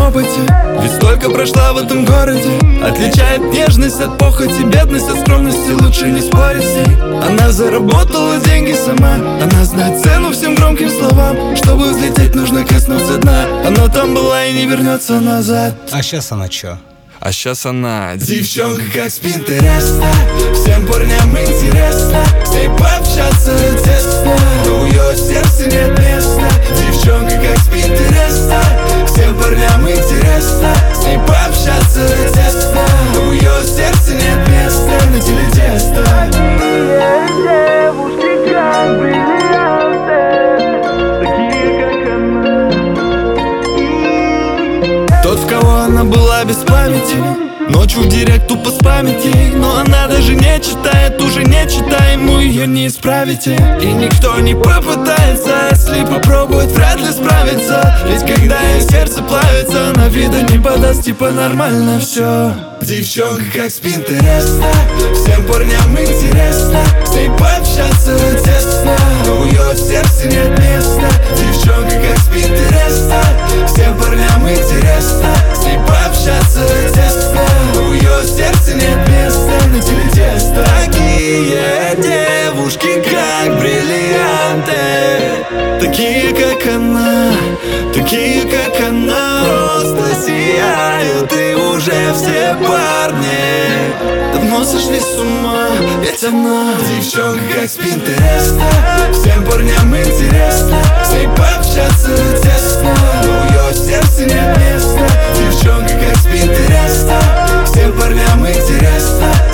опыте. Ведь столько прошла в этом городе. Отличает нежность от похоти, бедность от скромности, лучше не спорить с ней. Она заработала деньги сама, она знает цену всем громким словам. Чтобы взлететь, нужно коснуться дна. Она там была и не вернется назад. А сейчас она чё? А сейчас она девчонка как с Пинтереста. Всем парням интересно с ней пообщаться тесно, но у ее сердце нет места. Девчонка как с Пинтереста. Всем парням интересно с ней пообщаться тесно, но у ее сердце нет места на телетесто. Девушки как бриллианты, такие как она. Тот, в кого она была без памяти, ночью в директ тупо спамить ей. Но она даже не читает, уже не читай, ему ее не исправите. И никто не попытается, если попробует, вряд ли справится. Ведь когда ее сердце плавится, она вида не подаст, типа нормально все. Девчонка как с Пинтереста. Всем парням интересно с ней пообщаться тесно, но у ее сердце нет места. Девчонка как с Пинтереста. Всем парням интересно с ней пообщаться тесно, но у ее сердце нет места на телетесто. Такие девушки как бриллианты, такие как она, такие как она. Просто сияют и уже все парни давно сошли с ума, ведь она девчонка как с Пинтереста. Всем парням интересно с ней пообщаться тесно, но у ее сердце нет места. Девчонка как с Пинтереста. Всем парням интересно